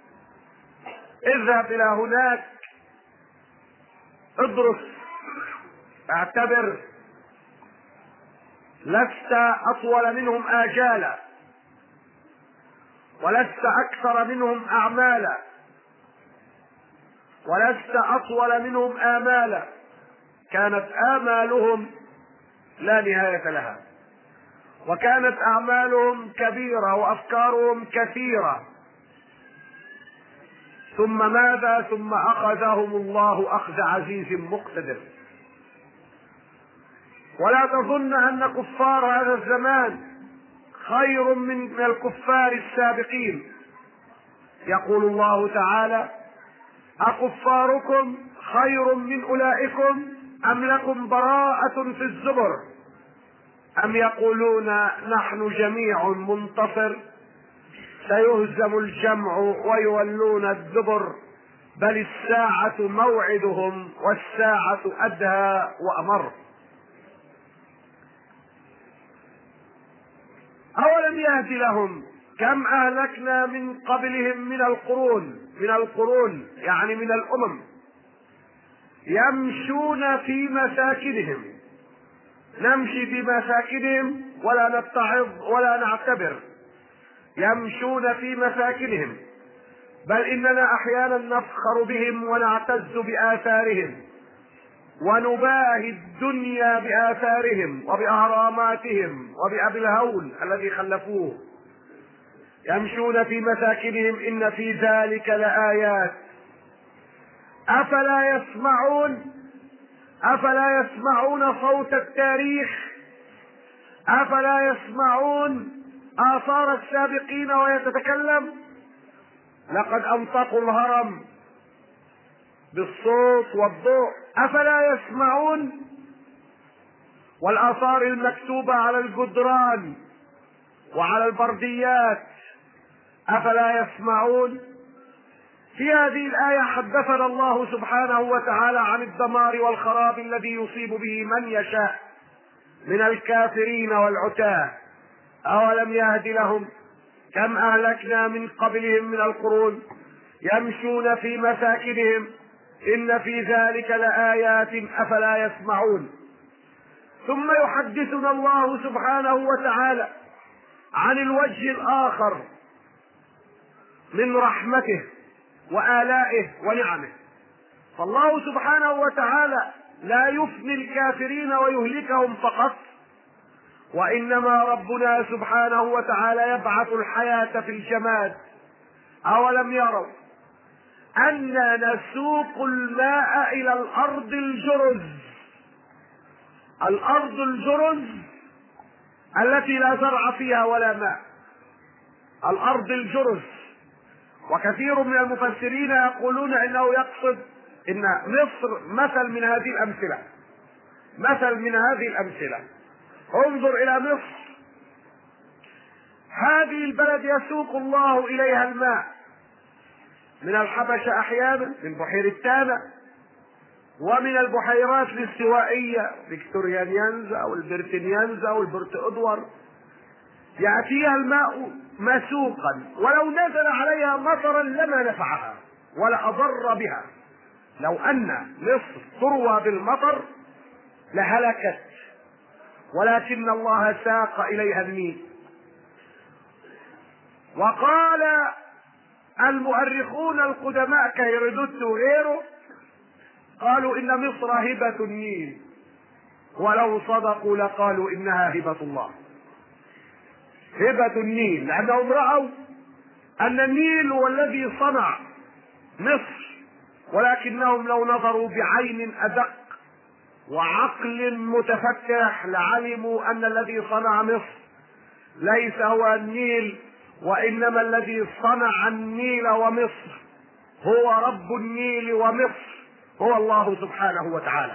اذهب إلى هناك، ادرس، اعتبر. لست أطول منهم آجالا، ولست أكثر منهم أعمالا، ولست أطول منهم آمالا. كانت آمالهم لا نهاية لها، وكانت أعمالهم كبيرة وأفكارهم كثيرة. ثم ماذا؟ ثم أخذهم الله أخذ عزيز مقتدر. ولا تظن أن كفار هذا الزمان خير من الكفار السابقين. يقول الله تعالى: أكفاركم خير من أولئكم أم لكم براءة في الزبر أم يقولون نحن جميع منتصر سيهزم الجمع ويولون الدبر بل الساعة موعدهم والساعة أدهى وأمر. أولم يهد لهم كم أهلكنا من قبلهم من القرون من القرون يعني من الأمم يمشون في مساكنهم. نمشي في مساكنهم ولا نتعظ ولا نعتبر. يمشون في مساكنهم، بل إننا أحيانا نفخر بهم ونعتز بآثارهم ونباهي الدنيا بآثارهم وبأهراماتهم وبأبي الهول الذي خلفوه. يمشون في مساكنهم إن في ذلك لآيات أفلا يسمعون أفلا يسمعون صوت التاريخ؟ أفلا يسمعون آثار السابقين وهي تتكلم؟ لقد أنطقوا الهرم بالصوت والضوء. أفلا يسمعون؟ والآثار المكتوبة على الجدران وعلى البرديات أفلا يسمعون؟ في هذه الآية حدثنا الله سبحانه وتعالى عن الدمار والخراب الذي يصيب به من يشاء من الكافرين والعتاة. أولم يهد لهم كم أهلكنا من قبلهم من القرون يمشون في مساكنهم إن في ذلك لآيات أفلا يسمعون. ثم يحدثنا الله سبحانه وتعالى عن الوجه الآخر من رحمته وآلائه ونعمه. فالله سبحانه وتعالى لا يفني الكافرين ويهلكهم فقط، وإنما ربنا سبحانه وتعالى يبعث الحياة في الجماد. أولم يروا أنا نسوق الماء إلى الأرض الجرز، الأرض الجرز التي لا زرع فيها ولا ماء، الأرض الجرز. وكثير من المفسرين يقولون إنه يقصد إن مصر مثل من هذه الأمثلة، مثل من هذه الأمثلة. انظر إلى مصر، هذه البلد يسوق الله إليها الماء من الحبشة أحيانا، من بحيرة تانا، ومن البحيرات الاستوائية فيكتوريا نيانزا أو البرتنيانزا أو البرت أدوار، يأتيها الماء مسوقا، ولو نزل عليها مطرا لما نفعها ولا أضر بها. لو أن مصر تروى بالمطر لهلكت، ولكن الله ساق إليها النيل. وقال المؤرخون القدماء كهيرودوت وغيره، قالوا إن مصر هبة النيل، ولو صدقوا لقالوا إنها هبة الله. هبة النيل، لأنهم رأوا أن النيل هو الذي صنع مصر، ولكنهم لو نظروا بعين أدق وعقل متفتح لعلموا أن الذي صنع مصر ليس هو النيل، وإنما الذي صنع النيل ومصر هو رب النيل ومصر، هو الله سبحانه وتعالى.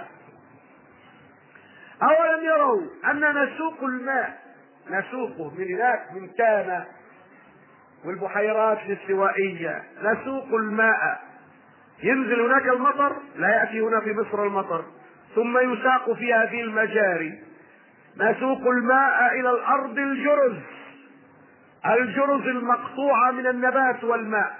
أولم يروا أن نسوق الماء، نسوقه من هناك من تانا والبحيرات الاستوائية، نسوق الماء، ينزل هناك المطر، لا يأتي هنا في مصر المطر، ثم يساق في هذه المجاري. نسوق الماء إلى الأرض الجرز، الجرز المقطوعة من النبات والماء،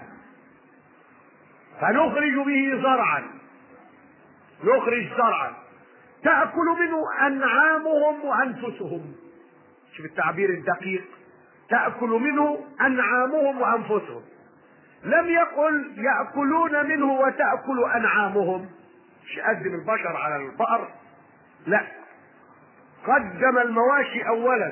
فنخرج به زرعا، نخرج زرعا تأكل منه أنعامهم وأنفسهم. شوف التعبير الدقيق، تأكل منه أنعامهم وأنفسهم. لم يقل يأكلون منه وتأكل أنعامهم، مش قدم البشر على البقر، لا، قدم المواشي أولا.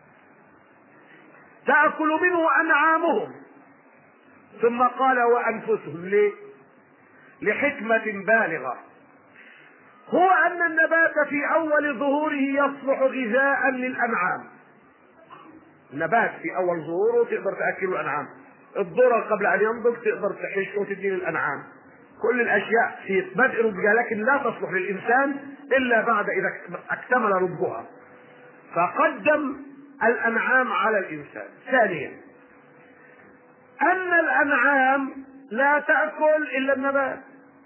تأكل منه أنعامهم، ثم قال وأنفسهم. ليه؟ لحكمة بالغة، هو أن النبات في أول ظهوره يصلح غذاء للأنعام. النبات في أول ظهوره تقدر تأكله الأنعام، الذرة قبل أن ينضج تقدر تحشه وتديه للأنعام، كل الأشياء في بدء ربها، لكن لا تصلح للإنسان إلا بعد إذا اكتمل ربها، فقدم الأنعام على الإنسان. ثانيا، أن الأنعام لا تأكل إلا النبات،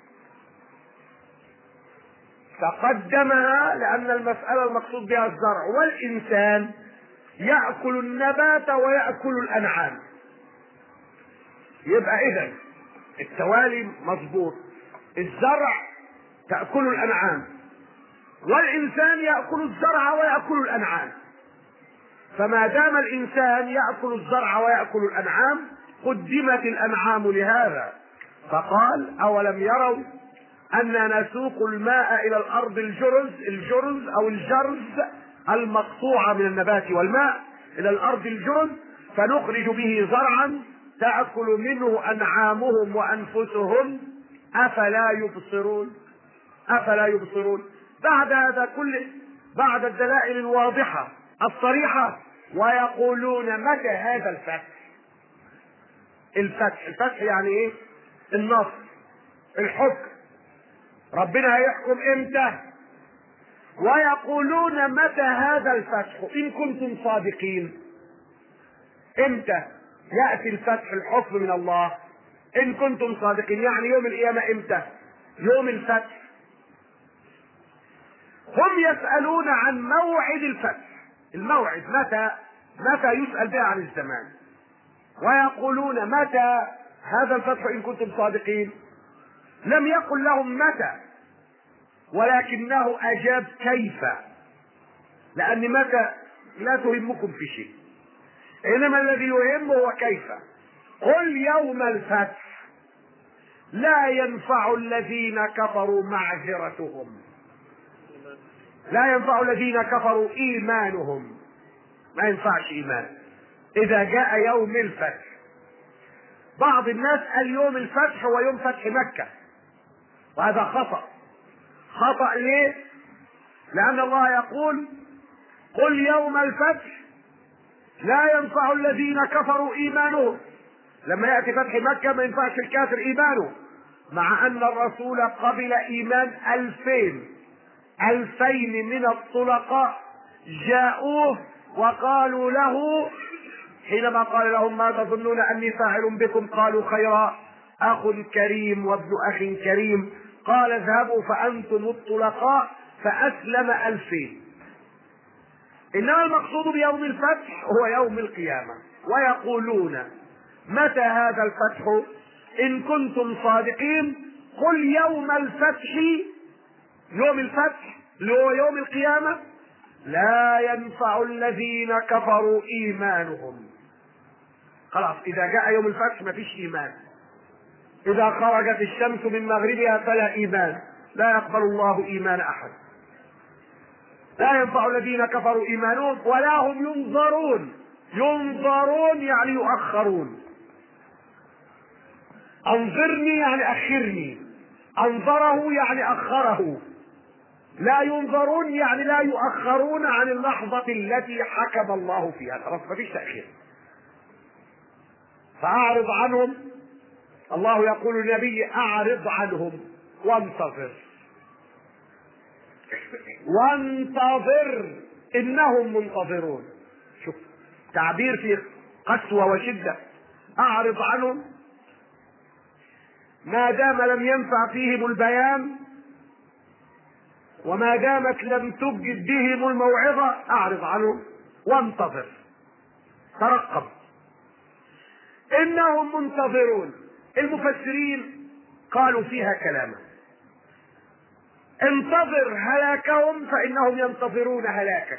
فقدمها لأن المسألة المقصود بها الزرع، والإنسان يأكل النبات ويأكل الأنعام. يبقى إذن التوالي مضبوط، الزرع تأكل الأنعام، والإنسان يأكل الزرع ويأكل الأنعام. فما دام الإنسان يأكل الزرع ويأكل الأنعام قدمت الأنعام لهذا. فقال أولم يروا أننا نسوق الماء إلى الأرض الجرز، الجرز أو الجرز المقطوعة من النبات والماء، إلى الأرض الجرز، فنخرج به زرعا تأكل منه أنعامهم وأنفسهم أفلا يبصرون، أفلا يبصرون. بعد هذا كله، بعد الدلائل الواضحة الصريحة، ويقولون متى هذا الفتح؟ الفتح، الفتح يعني ايه؟ النصر، الحكم، ربنا هيحكم امتى؟ ويقولون متى هذا الفتح ان كنتم صادقين. امتى يأتي الفتح، الحكم من الله؟ ان كنتم صادقين. يعني يوم القيامة امتى؟ يوم الفتح. هم يسألون عن موعد الفتح، الموعد متى، متى يسأل به عن الزمان، ويقولون متى هذا الفتح ان كنتم صادقين. لم يقل لهم متى، ولكنه اجاب كيف، لان متى لا تهمكم في شيء، انما الذي يهمه هو كيف. قل يوم الفتح لا ينفع الذين كفروا معذرتهم، لا ينفع الذين كفروا ايمانهم، ما ينفعش ايمان اذا جاء يوم الفتح. بعض الناس قال يوم الفتح هو يوم فتح مكة، وهذا خطأ. خطأ ليه؟ لأن الله يقول قل يوم الفتح لا ينفع الذين كفروا إيمانهم. لما يأتي فتح مكة ما ينفعش الكافر إيمانه، مع أن الرسول قبل إيمان ألفين ألفين من الطلقاء جاءوه وقالوا له حينما قال لهم ما تظنون أني فاعل بكم؟ قالوا خيرا، أخ كريم وابن أخ كريم. قال اذهبوا فأنتم الطلقاء، فأسلم ألفين. إنما المقصود بيوم الفتح هو يوم القيامة. ويقولون متى هذا الفتح إن كنتم صادقين؟ قل يوم الفتح، يوم الفتح اللي هو يوم القيامة لا ينفع الذين كفروا إيمانهم. خلاص إذا جاء يوم الفتح ما فيش إيمان. إذا خرجت الشمس من مغربها فلا إيمان، لا يقبل الله إيمان أحد. لا ينفع الذين كفروا إيمانهم ولا هم ينظرون. ينظرون يعني يؤخرون. أنظرني يعني أخرني، أنظره يعني أخره. لا ينظرون يعني لا يؤخرون عن اللحظة التي حكم الله فيها، خلاص مفيش تأخير. فأعرض عنهم، الله يقول للنبي أعرض عنهم وانتظر، وانتظر إنهم منتظرون. شوف تعبير فيه قسوة وشدة. أعرض عنهم ما دام لم ينفع فيهم البيان، وما دامت لم تبجد بهم الموعظة أعرض عنهم وانتظر، ترقب. إنهم منتظرون. المفسرين قالوا فيها كلاما. انتظر هلاكهم فإنهم ينتظرون هلاكك،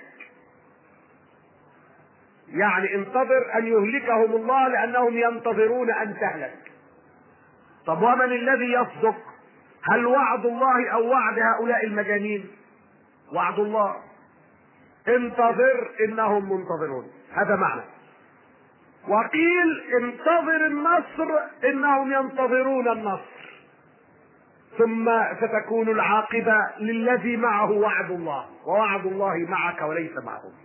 يعني انتظر أن يهلكهم الله لأنهم ينتظرون أن تهلك. طب ومن الذي يصدق؟ هل وعد الله أو وعد هؤلاء المجانين؟ وعد الله. انتظر إنهم منتظرون، هذا معنى. وقيل انتظر النصر إنهم ينتظرون النصر، ثم ستكون العاقبة للذي معه وعد الله، ووعد الله معك وليس معهم.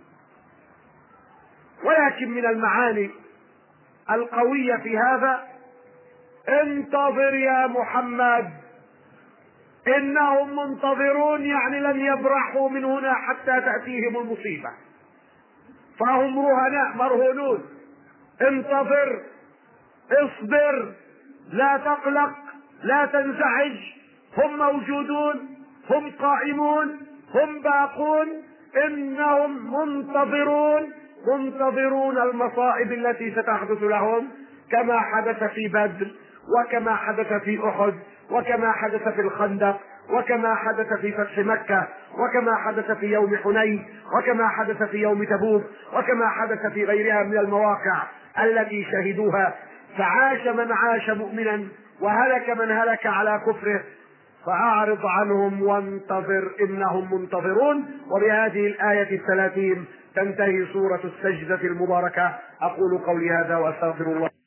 ولكن من المعاني القوية في هذا انتظر يا محمد إنهم منتظرون، يعني لن يبرحوا من هنا حتى تأتيهم المصيبة، فهم رهناء مرهونون. انتظر، اصبر، لا تقلق، لا تنزعج، هم موجودون، هم قائمون، هم باقون، إنهم منتظرون، منتظرون المصائب التي ستحدث لهم، كما حدث في بدر، وكما حدث في أحد، وكما حدث في الخندق، وكما حدث في فتح مكة، وكما حدث في يوم حنين، وكما حدث في يوم تبوك، وكما حدث في غيرها من المواقع التي شهدوها. فعاش من عاش مؤمنا وهلك من هلك على كفره. فأعرض عنهم وانتظر إنهم منتظرون. وبهذه الآية الثلاثين تنتهي سورة السجدة المباركة. أقول قولي هذا وأستغفر الله.